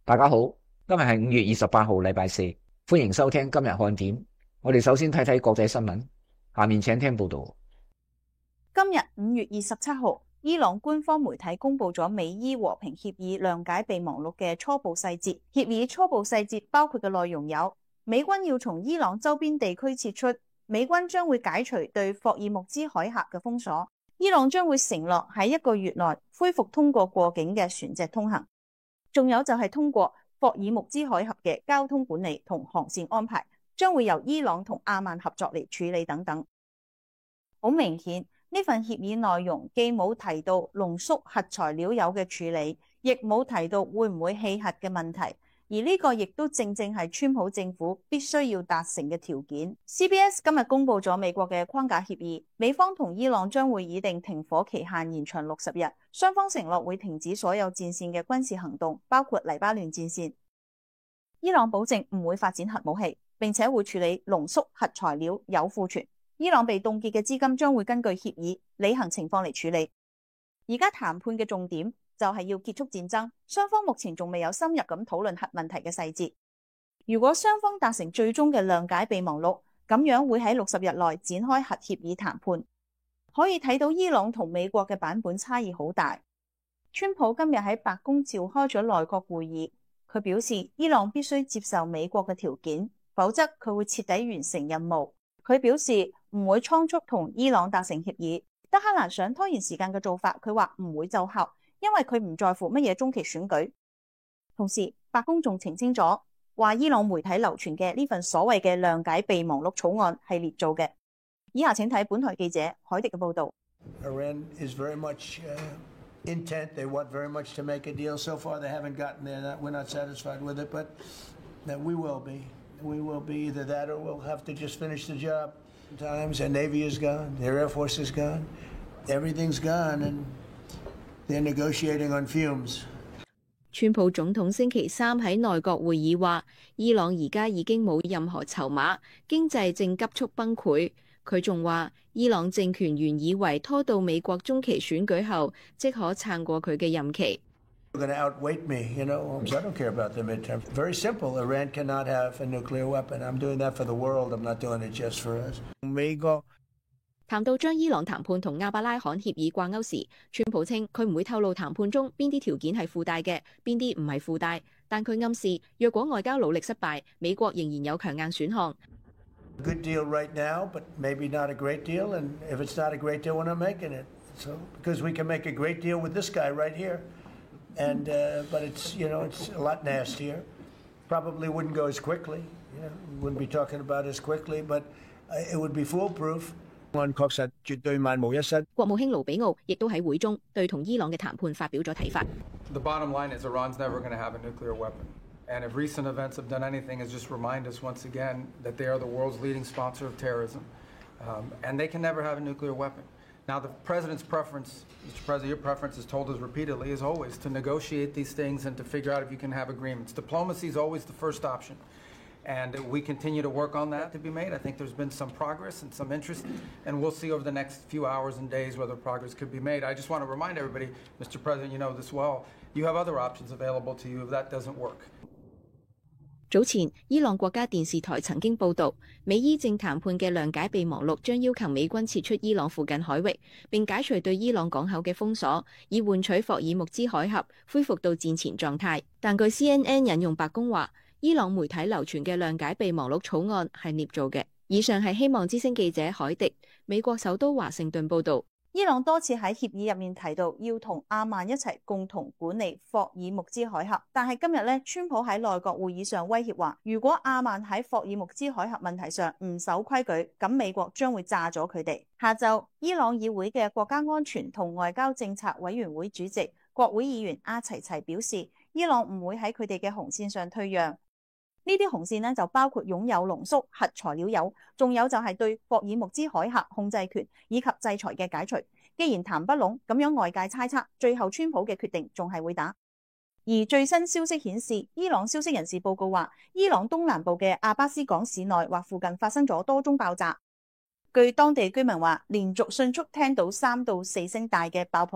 大家好，今日係5月28號，禮拜四，歡迎收聽今日看點。我哋首先睇睇國際新聞，下面請聽報道。 今日5月27號，伊朗官方媒體公布咗美伊和平協議諒解備忘錄嘅初步細節。協議初步細節包括嘅內容有：美軍要從伊朗周邊地區撤出，美軍將會解除對霍爾木茲海峽嘅封鎖，伊朗將會承諾喺1個月內恢復通過過境嘅船隻通行。仲有就係通過霍爾木茲海峽嘅交通管理同航線安排，將會由伊朗同阿曼合作嚟處理等等。好明顯，呢份協議內容既冇提到濃縮核材料鈾嘅處理，亦冇提到會唔會棄核嘅問題，而呢個亦都正正係川普政府必須要達成嘅條件。CBS 今日公布咗美國嘅框架協議，美方同伊朗將會擬定停火期限延長60日，雙方承諾會停止所有戰線嘅軍事行動，包括黎巴嫩戰線。伊朗保證唔會發展核武器，並且會處理濃縮核材料鈾庫存。伊朗被凍結嘅資金將會根據協議履行情況嚟處理。而家談判嘅重點就係要結束戰爭，雙方目前仲未有深入咁討論核問題嘅細節。如果雙方達成最終嘅諒解備忘錄，咁樣會喺60日內展開核協議談判。可以睇到伊朗同美國嘅版本差異好大。川普今日喺白宮召開咗內閣會議，佢表示伊朗必須接受美國嘅條件，否則佢會徹底完成任務。佢表示唔會倉促同伊朗達成協議。德黑蘭想拖延時間嘅做法，佢話唔會奏效，因為佢唔在乎乜嘢中期選舉。同時，白宮仲澄清咗，話伊朗媒體流傳嘅呢份所謂嘅諒解備忘錄草案係捏造嘅。以下請睇本台記者海迪嘅報導。 Iran is very much intent. They want very much to make a deal. So far, they haven't gotten there. We're not satisfied with it, but we will be. We will be either that or we'll have to just finish the job. Times their Navy is gone, their Air Force is gone, everything's gone, and they're negotiating on fumes. 川普總統星期三喺內閣會議話，伊朗而家已經冇任何籌碼，經濟正急速崩潰。佢仲話，伊朗政權原以為拖到美國中期選舉後，即可撐過佢嘅任期。 They're going to outweight me, I don't care about the midterm. Very simple. Iran cannot have a nuclear weapon. I'm doing that for the world. I'm not doing it just for us. 美國談到將伊朗談判同亞伯拉罕協議掛鈎時，川普稱佢唔會透露談判中邊啲條件係附帶嘅，邊啲唔係附帶，但佢暗示若果外交努力失敗，美國仍然有強硬選項。 Good deal right now, but maybe not a great deal. And if it's not a great deal, we're not making it. So because we can make a great deal with this guy right here. And but it's it's a lot nastier. Probably wouldn't go as quickly. Wouldn't be talking about as quickly, but it would be foolproof. 確實絕對萬無一失。 國務卿盧比奧亦都喺會中對同伊朗嘅談判發表咗睇法。 The bottom line is Iran's never going to have a nuclear weapon. And if recent events have done anything, is just remind us once again that they are the world's leading sponsor of terrorism, and they can never have a nuclear weapon. Now, the president's preference, Mr. President, your preference is told us repeatedly, is always to negotiate these things and to figure out if you can have agreements. Diplomacy is always the first option. And we continue to work on that to be made. I think there's been some progress and some interest, and we'll see over the next few hours and days whether progress could be made. I just want to remind everybody, Mr. President, you know this well, you have other options available to you if that doesn't work. 早前，伊朗國家電視台曾經報導，美伊正談判嘅諒解備忘錄將要求美軍撤出伊朗附近海域，並解除對伊朗港口嘅封鎖，以換取霍爾木茲海峽恢復到戰前狀態。但據 CNN 引用白宮話，伊朗媒體流傳嘅諒解備忘錄草案係捏造嘅。以上係希望之聲記者海迪，美國首都華盛頓報導。 伊朗多次喺協議入面提到要同阿曼一齊共同管理霍爾木茲海峽，但係今日咧，川普喺內閣會議上威脅話，如果阿曼喺霍爾木茲海峽問題上唔守規矩，咁美國將會炸咗佢哋。下晝，伊朗議會嘅國家安全同外交政策委員會主席、國會議員阿齊齊表示，伊朗唔會喺佢哋嘅紅線上退讓。呢啲紅線呢，就包括擁有濃縮核材料鈾，仲有就係對霍爾木茲海峽控制權以及制裁嘅解除。既然談不攏，咁樣外界猜測，最後川普嘅決定仲係會打。而最新消息顯示，伊朗消息人士報告話，伊朗東南部嘅阿巴斯港市內或附近發生咗多宗爆炸。據當地居民話，連續迅速聽到3到4聲大嘅爆破聲，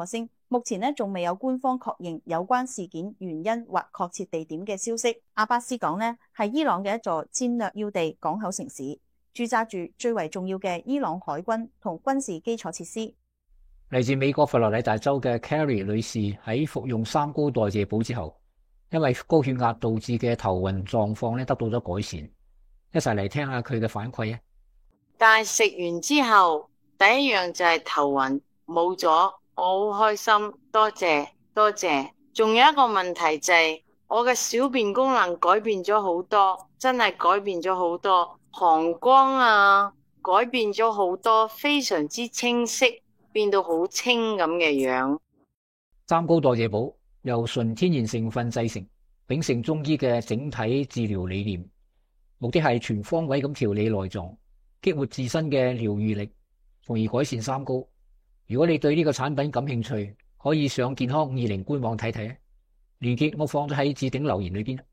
目前呢，仲未有官方確認有關事件原因或確切地點嘅消息。阿巴斯港呢係伊朗嘅一座戰略要地港口城市，駐紮住最為重要嘅伊朗海軍同軍事基礎設施。 嚟自美國佛羅里達州嘅 Carrie 女士喺服用三高代謝補之後，因為高血壓導致嘅頭暈狀況咧得到咗改善。一齊嚟聽下佢嘅反饋啊！ 但係食完之後，第一樣就係頭暈冇咗，我好開心，多謝多謝。仲有一個問題就係我嘅小便功能改變咗好多，真係改變咗好多，膀胱啊改變咗好多，非常之清晰，變到好清咁嘅樣。 三高代謝補由純天然成分製成，秉承中醫嘅整體治療理念，目的係全方位咁調理內臟，激活自身嘅療癒力，從而改善三高。如果你對呢個產品感興趣，可以上健康50官網睇睇啊，連結我放咗喺置頂留言裏邊。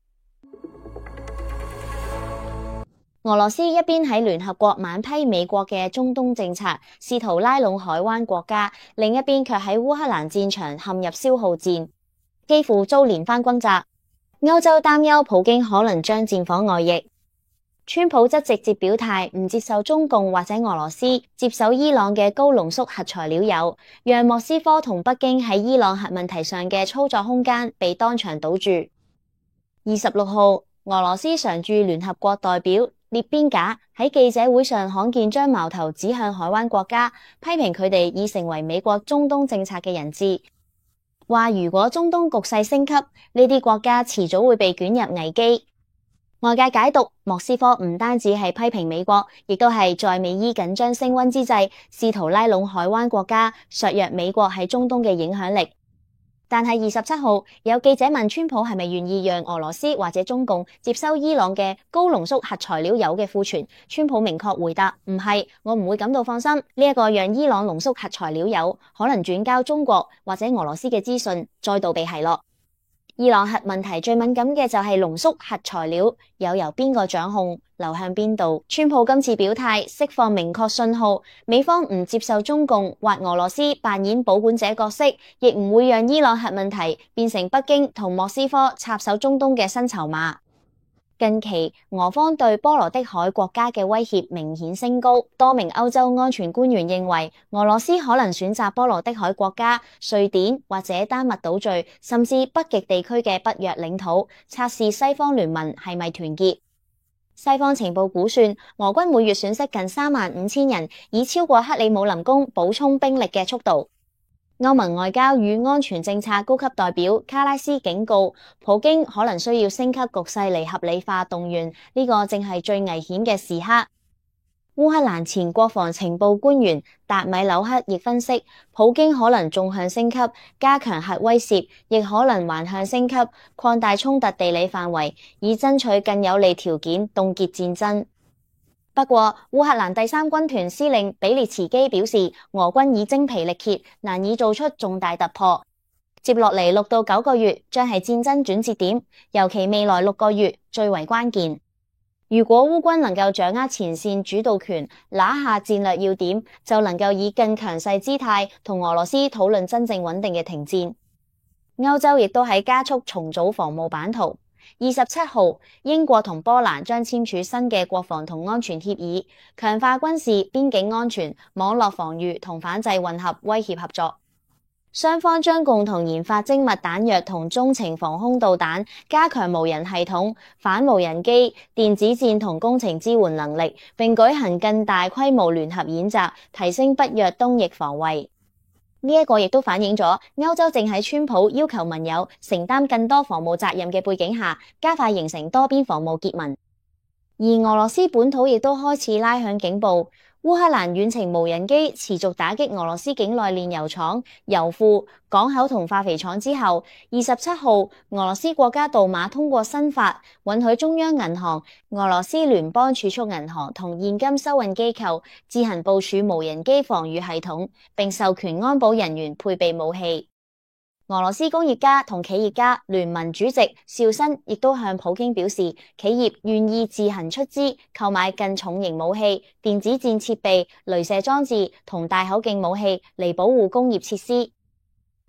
俄羅斯一邊喺聯合國猛批美國嘅中東政策，試圖拉攏海灣國家，另一邊卻喺烏克蘭戰場陷入消耗戰，幾乎遭連番轟炸。歐洲擔憂普京可能將戰火外溢，川普則直接表態唔接受中共或者俄羅斯接手伊朗嘅高濃縮核材料鈾，讓莫斯科同北京喺伊朗核問題上嘅操作空間被當場堵住。26號，俄羅斯常駐聯合國代表列邊賈喺記者會上罕見將矛頭指向海灣國家，批評佢哋已成為美國中東政策嘅人質，話如果中東局勢升級，呢啲國家遲早會被捲入危機。外界解讀，莫斯科唔單止係批評美國，亦都係在美伊緊張升溫之際，試圖拉攏海灣國家，削弱美國喺中東嘅影響力。但係27號，有記者問川普係咪願意讓俄羅斯或者中共接收伊朗嘅高濃縮核材料鈾嘅庫存，川普明確回答唔係，我唔會感到放心。呢一個讓伊朗濃縮核材料鈾可能轉交中國或者俄羅斯嘅資訊再度被奚落。伊朗核問題最敏感嘅就係濃縮核材料鈾由邊個掌控，流向邊度。川普今次表態釋放明確信號，美方唔接受中共或俄羅斯扮演保管者角色，亦唔會讓伊朗核問題變成北京同莫斯科插手中東嘅新籌碼。近期俄方對波羅的海國家嘅威脅明顯升高，多名歐洲安全官員認為俄羅斯可能選擇波羅的海國家瑞典或者丹麥島嶼，甚至北極地區嘅北約領土，測試西方聯盟係咪團結。西方情報估算，俄軍每月損失近35000人，以超過克里姆林宮補充兵力嘅速度。歐盟外交與安全政策高級代表卡拉斯警告，普京可能需要升級局勢嚟合理化動員，呢個正係最危險嘅時刻。烏克蘭前國防情報官員達米紐克亦分析，普京可能縱向升級，加強核威懾，亦可能橫向升級，擴大衝突地理範圍，以爭取更有利條件凍結戰爭。不過，烏克蘭第3軍團司令比列茨基表示，俄軍已精疲力竭，難以做出重大突破。接落嚟6到9個月將係戰爭轉折點，尤其未來6個月最為關鍵。如果烏軍能夠掌握前線主導權，拿下戰略要點，就能夠以更強勢姿態同俄羅斯討論真正穩定嘅停戰。歐洲亦都喺加速重組防務版圖。27號，英國同波蘭將簽署新嘅國防同安全協議，強化軍事、邊境安全、網絡防禦同反制混合威脅合作。雙方將共同研發精密彈藥同中程防空導彈，加強無人系統、反無人機、電子戰同工程支援能力，並舉行更大規模聯合演習，提升北約東翼防衛。呢一個亦都反映咗歐洲正喺川普要求盟友承擔更多防務責任嘅背景下，加快形成多邊防務結盟。而俄羅斯本土亦都開始拉響警報。烏克蘭遠程無人機持續打擊俄羅斯境內煉油廠、油庫、港口同化肥廠之後，27號，俄羅斯國家杜馬通過新法，允許中央銀行、俄羅斯聯邦儲蓄銀行同現金收運機構自行部署無人機防禦系統，並授權安保人員配備武器。俄羅斯工業家同企業家聯盟主席紹申亦都向普京表示，企業願意自行出資購買更重型武器、電子戰設備、雷射裝置同大口徑武器嚟保護工業設施。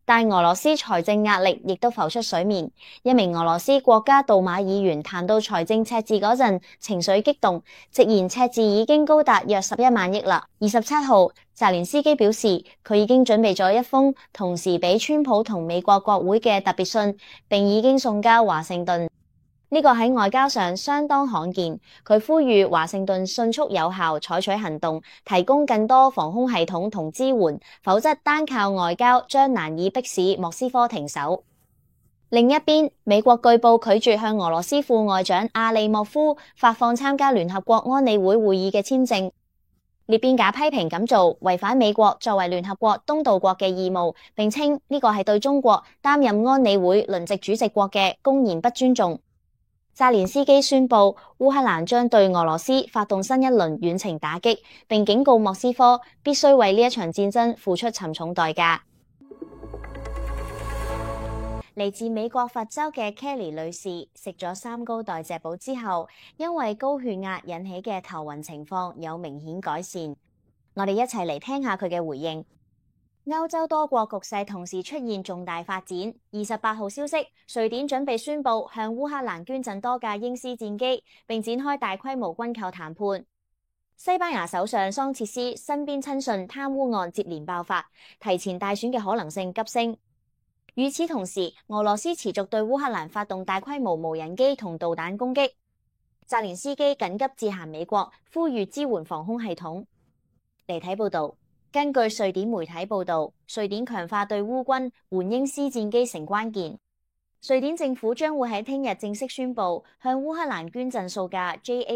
但俄羅斯財政壓力亦都浮出水面。一名俄羅斯國家杜馬議員談到財政赤字嗰陣，情緒激動，直言赤字已經高達約11萬億啦。27號，澤連斯基表示，佢已經準備咗一封同時俾川普同美國國會嘅特別信，並已經送交華盛頓。呢個喺外交上相當罕見，佢呼籲華盛頓迅速有效採取行動，提供更多防空系統同支援，否則單靠外交將難以迫使莫斯科停手。另一邊，美國據報拒絕向俄羅斯副外長阿利莫夫發放參加聯合國安理會會議嘅簽證。列變賈批評咁做違反美國作為聯合國東道國嘅義務，並稱呢個係對中國擔任安理會輪值主席國嘅公然不尊重。澤連斯基宣布，烏克蘭將對俄羅斯發動新一輪遠程打擊，並警告莫斯科必須為呢一場戰爭付出沉重代價。嚟自美國佛州嘅 Kelly 女士食咗3高代謝寶之後，因為高血壓引起嘅頭暈情況有明顯改善。我哋一齊嚟聽下佢嘅回應。歐洲多國局勢同時出現重大發展。28號消息，瑞典準備宣布向烏克蘭捐贈多架英斯戰機，並展開大規模軍購談判。西班牙首相桑切斯身邊親信貪污案接連爆發，提前大選嘅可能性急升。與此同時，俄羅斯持續對烏克蘭發動大規模無人機同導彈攻擊。澤連斯基緊急致函美國，呼籲支援防空系統。嚟睇報導。根據瑞典媒體報導，瑞典強化對烏軍援英斯戰機成關鍵。瑞典政府將會喺聽日正式宣布向烏克蘭捐贈數架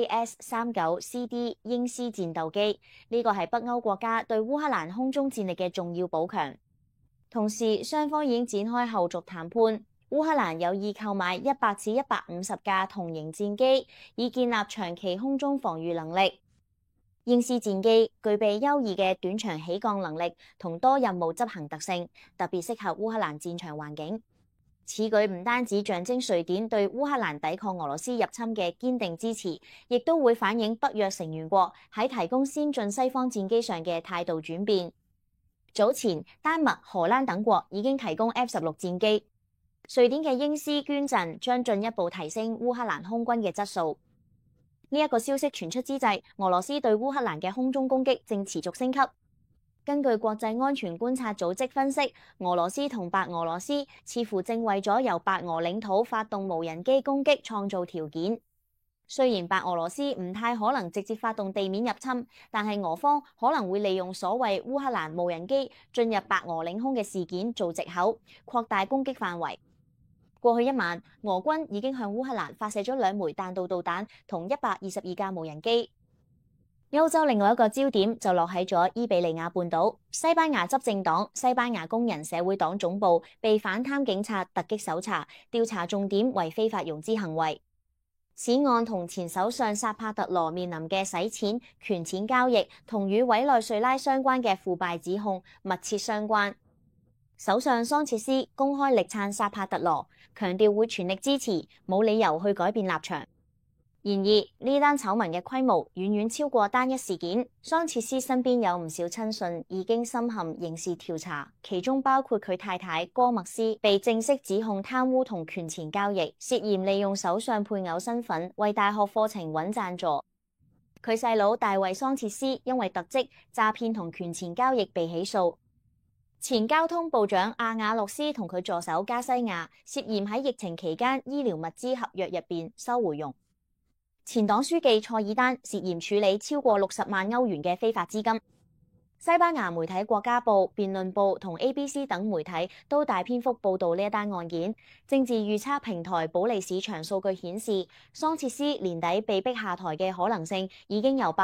JAS-39CD 英斯戰鬥機，呢個係北歐國家對烏克蘭空中戰力嘅重要補強。同時，雙方已經展開後續談判，烏克蘭有意購買100至150架同型戰機，以建立長期空中防禦能力。英斯戰機具備優異嘅短場起降能力同多任務執行特性，特別適合烏克蘭戰場環境。此舉唔單止象徵瑞典對烏克蘭抵抗俄羅斯入侵嘅堅定支持，亦都會反映北約成員國喺提供先進西方戰機上嘅態度轉變。早前，丹麥、荷蘭等國已經提供 F-16 戰機，瑞典嘅英斯捐贈將進一步提升烏克蘭空軍嘅質素。呢一個消息傳出之際，俄羅斯對烏克蘭嘅空中攻擊正持續升級。根據國際安全觀察組織分析，俄羅斯同白俄羅斯似乎正為咗由白俄領土發動無人機攻擊創造條件。雖然白俄羅斯唔太可能直接發動地面入侵，但係俄方可能會利用所謂烏克蘭無人機進入白俄領空嘅事件做藉口，擴大攻擊範圍。過去一晚，俄軍已經向烏克蘭發射咗2枚彈道導彈同122架無人機。歐洲另外一個焦點就落喺咗伊比利亞半島，西班牙執政黨西班牙工人社會黨總部被反貪警察突擊搜查，調查重點為非法融資行為。此案同前首相薩帕特羅面臨嘅洗錢、權錢交易同與委內瑞拉相關嘅腐敗指控密切相關。首相桑切斯公開力撐薩帕特羅，強調會全力支持，冇理由去改變立場。然而，呢單醜聞嘅規模遠遠超過單一事件。桑切斯身邊有唔少親信已經深陷刑事調查，其中包括佢太太戈麥斯被正式指控貪污同權錢交易，涉嫌利用首相配偶身份為大學課程揾贊助。佢細佬大衛桑切斯因為瀆職、詐騙同權錢交易被起訴。前交通部長阿瓦洛斯同佢助手加西亞涉嫌喺疫情期間醫療物資合約入邊收回佣。前黨書記塞爾丹涉嫌處理超過60萬歐元嘅非法資金。西班牙媒體國家報、辯論報同 ABC 等媒體都大篇幅報道呢一單案件。政治預測平台保利市場數據顯示，桑切斯年底被逼下台嘅可能性已經由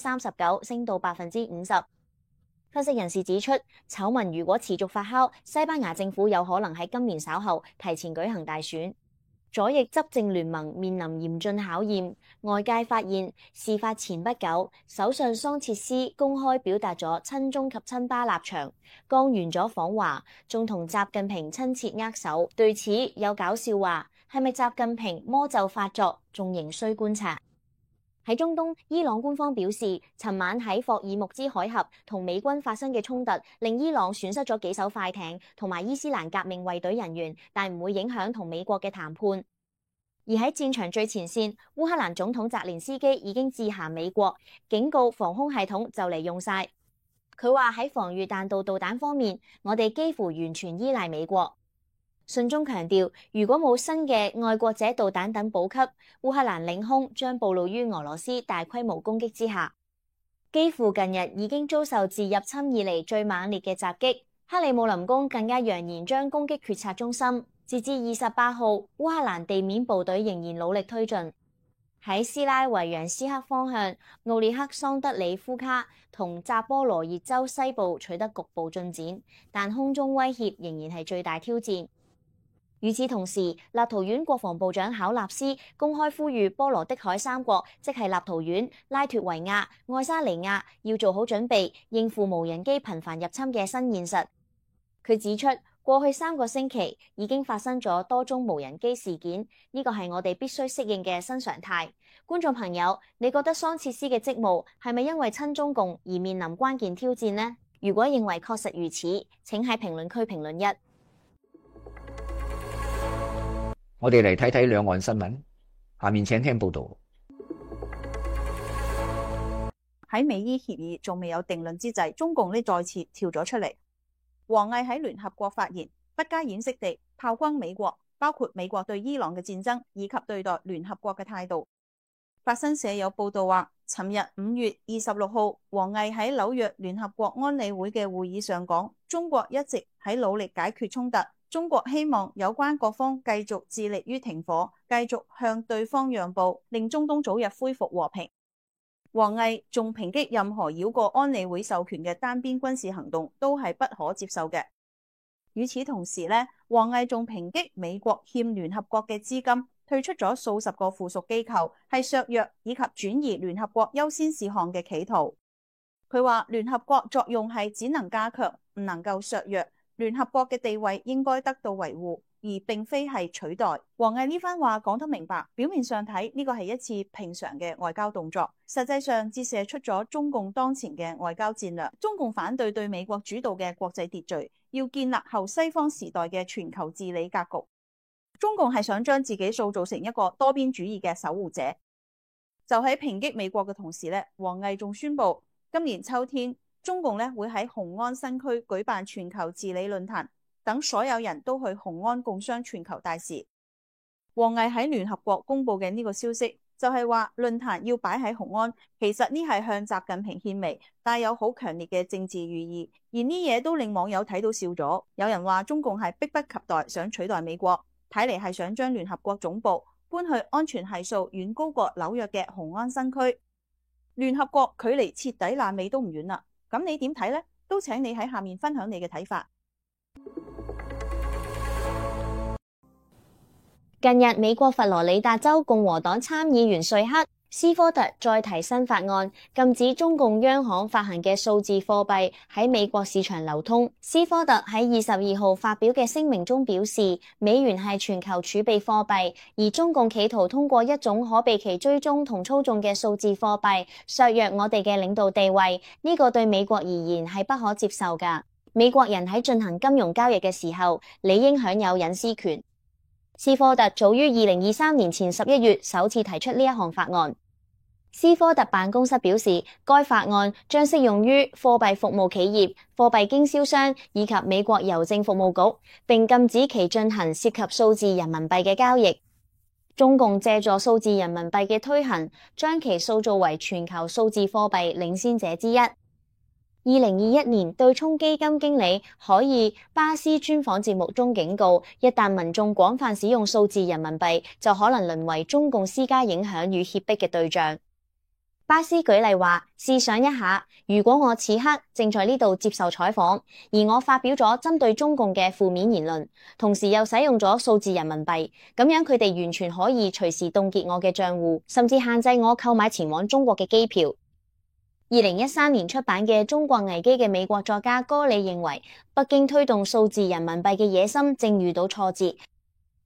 39%升到50%。分析人士指出，醜聞如果持續發酵，西班牙政府有可能喺今年稍後提前舉行大選。左翼執政聯盟面臨嚴峻考驗。外界發現，事發前不久，首相桑切斯公開表達咗親中及親巴立場，剛完咗訪華，仲同習近平親切握手。對此有搞笑話，係咪習近平魔咒發作，仲仍需觀察。 喺中東，伊朗官方表示，尋晚喺霍爾木茲海峽同美軍發生嘅衝突，令伊朗損失咗幾艘快艇同埋伊斯蘭革命衛隊人員，但唔會影響同美國嘅談判。而喺戰場最前線，烏克蘭總統澤連斯基已經致函美國，警告防空系統就嚟用晒。佢話喺防禦彈道導彈方面，我哋幾乎完全依賴美國。信中強調，如果冇新嘅愛國者導彈等補給，烏克蘭領空將暴露於俄羅斯大規模攻擊之下。基輔近日已經遭受自入侵以嚟最猛烈嘅襲擊，克里姆林宮更加揚言將攻擊決策中心。截至28號，烏克蘭地面部隊仍然努力推進。喺斯拉維揚斯克方向，奧列克桑德里夫卡同扎波羅熱州西部取得局部進展，但空中威脅仍然係最大挑戰。與此同時，立陶宛國防部長考納斯公開呼籲波羅的海三國，即係立陶宛、拉脫維亞、愛沙尼亞，要做好準備應付無人機頻繁入侵嘅新現實。佢指出，過去3個星期已經發生咗多宗無人機事件，呢個係我哋必須適應嘅新常態。觀眾朋友，你覺得桑切斯嘅職務係咪因為親中共而面臨關鍵挑戰呢？如果認為確實如此，請喺評論區評論1。 我哋嚟睇睇兩岸新聞，下面請聽報道。 喺美伊協議仲未有定論之際，中共呢再次跳咗出嚟。王毅喺聯合國發言，不加掩飾地炮轟美國，包括美國對伊朗嘅戰爭以及對待聯合國嘅態度。法新社有報道話，尋日5月26號，王毅喺紐約聯合國安理會嘅會議上講，中國一直喺努力解決衝突，中國希望有關各方繼續致力於停火，繼續向對方讓步，令中東早日恢復和平。王毅仲抨擊任何繞過安理會授權嘅單邊軍事行動都係不可接受嘅。與此同時呢，王毅仲抨擊美國欠聯合國嘅資金，退出咗數十個附屬機構，係削弱以及轉移聯合國優先事項嘅企圖。佢話聯合國作用係只能加強，唔能夠削弱，聯合國嘅地位應該得到維護，而並非係取代。王毅呢番話講得明白，表面上睇呢個係一次平常嘅外交動作，實際上折射出咗中共當前嘅外交戰略。中共反對對美國主導嘅國際秩序，要建立後西方時代嘅全球治理格局。中共係想將自己塑造成一個多邊主義嘅守護者。就喺抨擊美國嘅同時呢，王毅仲宣布今年秋天中共呢會喺雄安新區舉辦全球治理論壇，等所有人都去雄安共商全球大事。王毅喺聯合國公布嘅呢個消息，就係話論壇要擺喺雄安，其實呢係向習近平獻媚，帶有好強烈嘅政治寓意。而呢嘢都令網友睇到笑咗。有人話中共係迫不及待想取代美國，睇嚟係想將聯合國總部搬去安全係數遠高過紐約嘅雄安新區。聯合國距離徹底爛尾都唔遠啦。咁你點睇呢？都請你喺下面分享你嘅睇法。 近日，美國佛羅里達州共和黨參議員瑞克斯科特再提新法案，禁止中共央行發行嘅數字貨幣喺美國市場流通。斯科特喺22號發表嘅聲明中表示，美元係全球儲備貨幣，而中共企圖通過一種可被其追蹤同操縱嘅數字貨幣削弱我哋嘅領導地位，呢個對美國而言係不可接受㗎。美國人喺進行金融交易嘅時候，理應享有隱私權。斯科特早於2023年前11月首次提出呢一項法案。斯科特辦公室表示，該法案將適用於貨幣服務企業、貨幣經銷商以及美國郵政服務局，並禁止其進行涉及數字人民幣嘅交易。中共借助數字人民幣嘅推行，將其塑造為全球數字貨幣領先者之一。2021年，對沖基金經理海爾巴斯專訪節目中警告，一旦民眾廣泛使用數字人民幣，就可能淪為中共施加影響與脅迫嘅對象。巴斯舉例話，試想一下，如果我此刻正在呢度接受採訪，而我發表咗針對中共嘅負面言論，同時又使用咗數字人民幣，咁樣佢哋完全可以隨時凍結我嘅賬戶，甚至限制我購買前往中國嘅機票。2013年出版嘅《中國危機》嘅美國作家戈里認為，北京推動數字人民幣嘅野心正遇到挫折。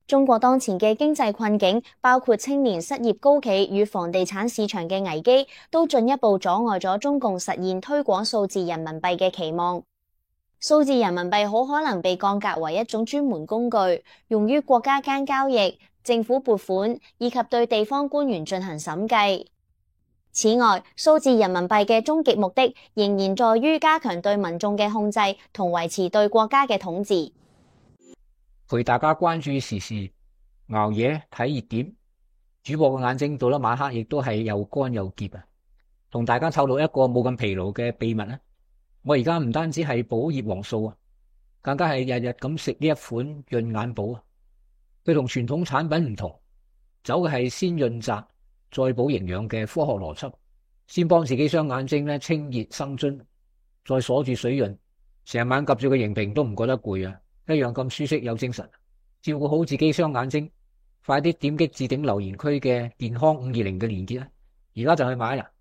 中國當前嘅經濟困境，包括青年失業高企與房地產市場嘅危機，都進一步阻礙咗中共實現推廣數字人民幣嘅期望。數字人民幣好可能被降格為一種專門工具，用於國家間交易、政府撥款以及對地方官員進行審計。此外，數字人民幣嘅終極目的仍然在於加強對民眾嘅控制同維持對國家嘅統治。 陪大家關注時事，熬夜睇熱點，主播嘅眼睛到咗晚黑亦都係又乾又澀啊！同大家透露一個冇咁疲勞嘅秘密啊！我而家唔單止係補葉黃素啊，更加係日日咁食呢一款潤眼寶啊！佢同傳統產品唔同，走嘅係先潤澤再補營養嘅科學邏輯，先幫自己雙眼睛咧清熱生津，再鎖住水潤，成晚及住個螢屏都唔覺得攰啊！一樣咁舒適有精神，照顧好自己雙眼睛，快啲點擊置頂留言區嘅健康520嘅連結啦！而家就去買啦！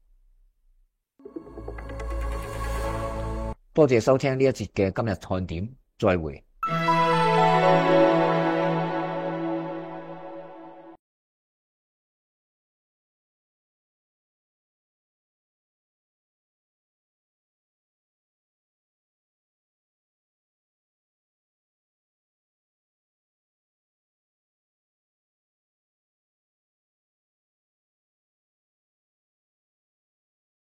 多謝收聽呢一節嘅今日看點，再會。